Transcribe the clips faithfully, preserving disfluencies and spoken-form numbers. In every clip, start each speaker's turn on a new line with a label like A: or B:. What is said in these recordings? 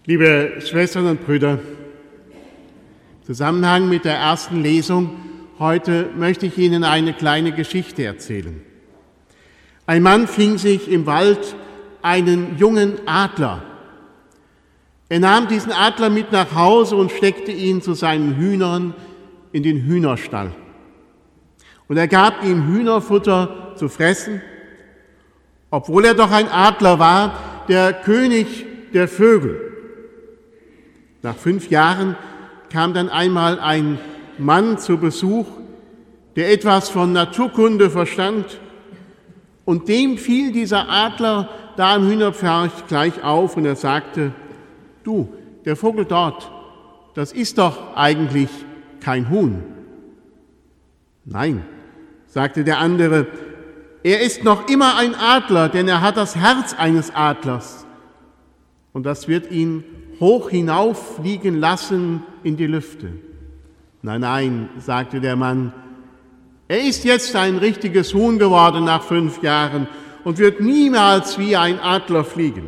A: Liebe Schwestern und Brüder, im Zusammenhang mit der ersten Lesung heute möchte ich Ihnen eine kleine Geschichte erzählen. Ein Mann fing sich im Wald einen jungen Adler. Er nahm diesen Adler mit nach Hause und steckte ihn zu seinen Hühnern in den Hühnerstall. Und er gab ihm Hühnerfutter zu fressen, obwohl er doch ein Adler war, der König der Vögel. Nach fünf Jahren kam dann einmal ein Mann zu Besuch, der etwas von Naturkunde verstand, und dem fiel dieser Adler da im Hühnerpferch gleich auf und er sagte: Du, der Vogel dort, das ist doch eigentlich kein Huhn. Nein, sagte der andere, er ist noch immer ein Adler, denn er hat das Herz eines Adlers. Und das wird ihn hoch hinauffliegen lassen in die Lüfte. Nein, nein, sagte der Mann, er ist jetzt ein richtiges Huhn geworden nach fünf Jahren und wird niemals wie ein Adler fliegen.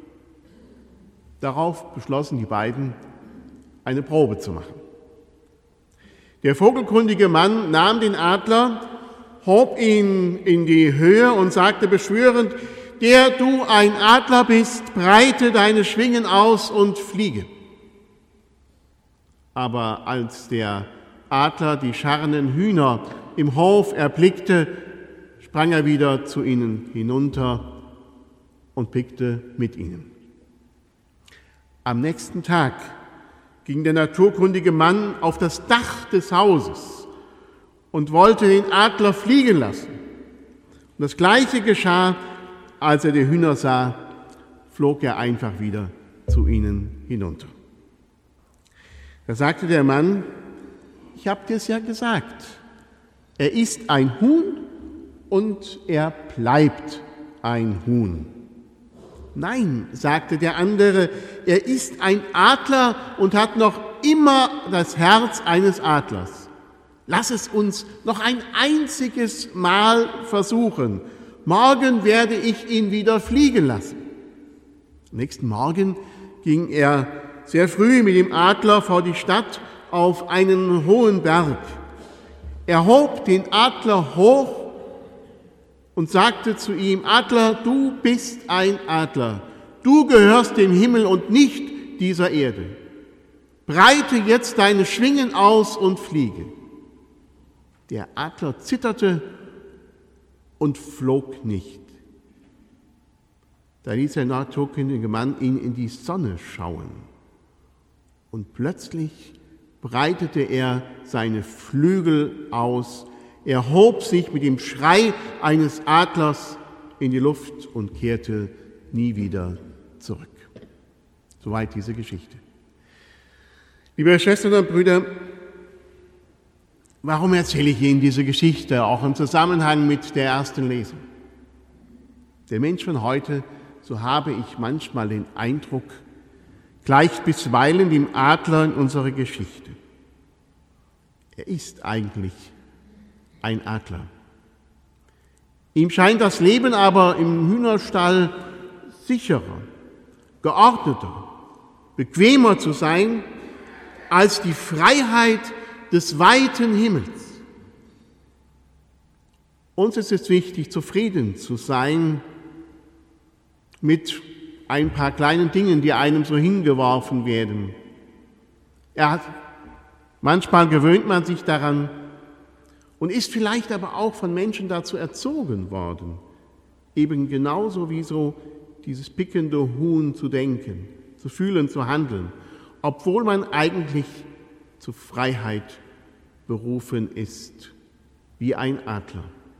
A: Darauf beschlossen die beiden, eine Probe zu machen. Der vogelkundige Mann nahm den Adler, hob ihn in die Höhe und sagte beschwörend: Der du ein Adler bist, breite deine Schwingen aus und fliege. Aber als der Adler die scharrenden Hühner im Hof erblickte, sprang er wieder zu ihnen hinunter und pickte mit ihnen. Am nächsten Tag ging der naturkundige Mann auf das Dach des Hauses und wollte den Adler fliegen lassen. Und das Gleiche geschah. Als er die Hühner sah, flog er einfach wieder zu ihnen hinunter. Da sagte der Mann: Ich habe dir es ja gesagt, er ist ein Huhn und er bleibt ein Huhn. Nein, sagte der andere, er ist ein Adler und hat noch immer das Herz eines Adlers. Lass es uns noch ein einziges Mal versuchen. Morgen werde ich ihn wieder fliegen lassen. Am nächsten Morgen ging er sehr früh mit dem Adler vor die Stadt auf einen hohen Berg. Er hob den Adler hoch und sagte zu ihm: Adler, du bist ein Adler. Du gehörst dem Himmel und nicht dieser Erde. Breite jetzt deine Schwingen aus und fliege. Der Adler zitterte und flog nicht. Da ließ der naturkundige Mann ihn in die Sonne schauen. Und plötzlich breitete er seine Flügel aus. Er hob sich mit dem Schrei eines Adlers in die Luft und kehrte nie wieder zurück. Soweit diese Geschichte. Liebe Schwestern und Brüder, warum erzähle ich Ihnen diese Geschichte, auch im Zusammenhang mit der ersten Lesung? Der Mensch von heute, so habe ich manchmal den Eindruck, gleicht bisweilen dem Adler in unserer Geschichte. Er ist eigentlich ein Adler. Ihm scheint das Leben aber im Hühnerstall sicherer, geordneter, bequemer zu sein als die Freiheit des weiten Himmels. Uns ist es wichtig, zufrieden zu sein mit ein paar kleinen Dingen, die einem so hingeworfen werden. Er hat, manchmal gewöhnt man sich daran und ist vielleicht aber auch von Menschen dazu erzogen worden, eben genauso wie so dieses pickende Huhn zu denken, zu fühlen, zu handeln, obwohl man eigentlich zur Freiheit berufen ist, wie ein Adler.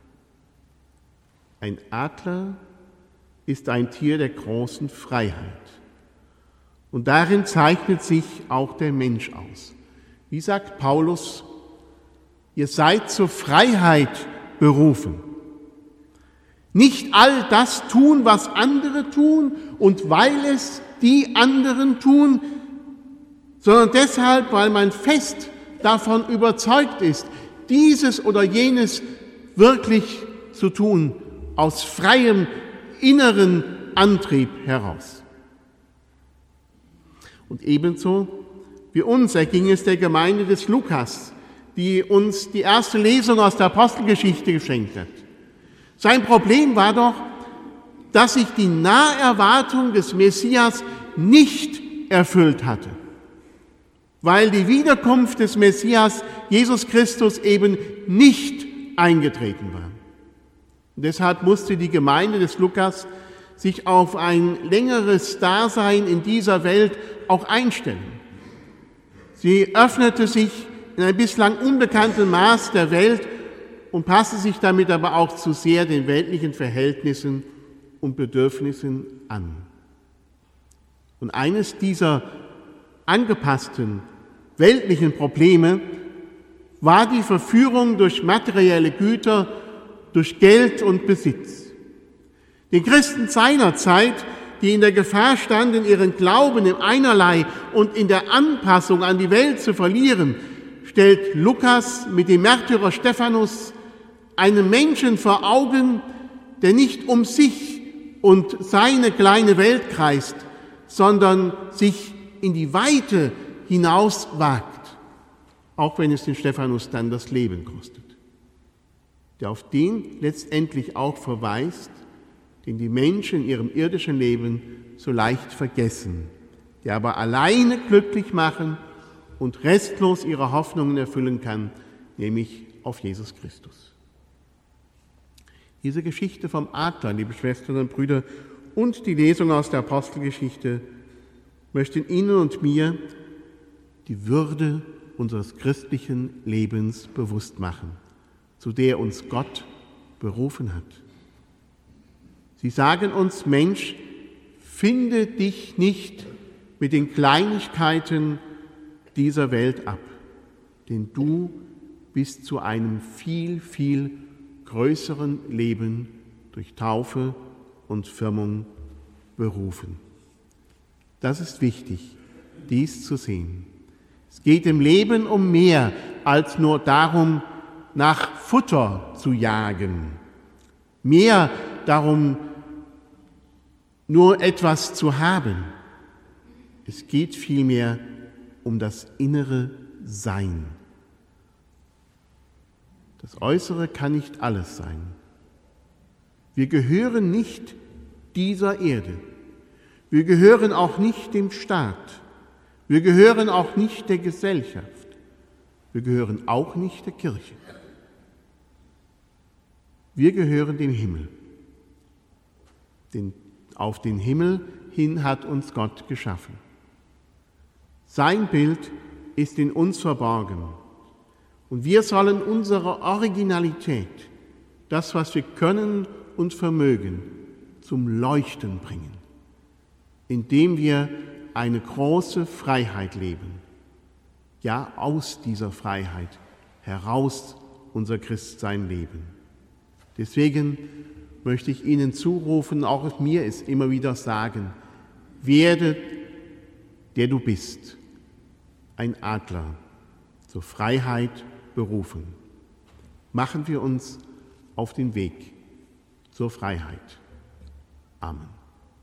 A: Ein Adler ist ein Tier der großen Freiheit. Und darin zeichnet sich auch der Mensch aus. Wie sagt Paulus, ihr seid zur Freiheit berufen. Nicht all das tun, was andere tun und weil es die anderen tun, sondern deshalb, weil man fest davon überzeugt ist, dieses oder jenes wirklich zu tun, aus freiem inneren Antrieb heraus. Und ebenso wie uns erging es der Gemeinde des Lukas, die uns die erste Lesung aus der Apostelgeschichte geschenkt hat. Sein Problem war doch, dass sich die Naherwartung des Messias nicht erfüllt hatte, weil die Wiederkunft des Messias, Jesus Christus, eben nicht eingetreten war. Und deshalb musste die Gemeinde des Lukas sich auf ein längeres Dasein in dieser Welt auch einstellen. Sie öffnete sich in einem bislang unbekannten Maß der Welt und passte sich damit aber auch zu sehr den weltlichen Verhältnissen und Bedürfnissen an. Und eines dieser angepassten weltlichen Probleme war die Verführung durch materielle Güter, durch Geld und Besitz. Den Christen seiner Zeit, die in der Gefahr standen, ihren Glauben im Einerlei und in der Anpassung an die Welt zu verlieren, stellt Lukas mit dem Märtyrer Stephanus einen Menschen vor Augen, der nicht um sich und seine kleine Welt kreist, sondern sich in die Weite hinaus wagt, auch wenn es den Stephanus dann das Leben kostet, der auf den letztendlich auch verweist, den die Menschen in ihrem irdischen Leben so leicht vergessen, der aber alleine glücklich machen und restlos ihre Hoffnungen erfüllen kann, nämlich auf Jesus Christus. Diese Geschichte vom Adler, liebe Schwestern und Brüder, und die Lesung aus der Apostelgeschichte möchten Ihnen und mir die Würde unseres christlichen Lebens bewusst machen, zu der uns Gott berufen hat. Sie sagen uns, Mensch, finde dich nicht mit den Kleinigkeiten dieser Welt ab, denn du bist zu einem viel, viel größeren Leben durch Taufe und Firmung berufen. Das ist wichtig, dies zu sehen. Es geht im Leben um mehr als nur darum, nach Futter zu jagen, mehr darum, nur etwas zu haben. Es geht vielmehr um das innere Sein. Das Äußere kann nicht alles sein. Wir gehören nicht dieser Erde. Wir gehören auch nicht dem Staat. Wir gehören auch nicht der Gesellschaft. Wir gehören auch nicht der Kirche. Wir gehören dem Himmel. Denn auf den Himmel hin hat uns Gott geschaffen. Sein Bild ist in uns verborgen. Und wir sollen unsere Originalität, das, was wir können und vermögen, zum Leuchten bringen, indem wir eine große Freiheit leben. Ja, aus dieser Freiheit heraus unser Christsein leben. Deswegen möchte ich Ihnen zurufen, auch mir es immer wieder sagen, werde, der du bist, ein Adler, zur Freiheit berufen. Machen wir uns auf den Weg zur Freiheit. Amen.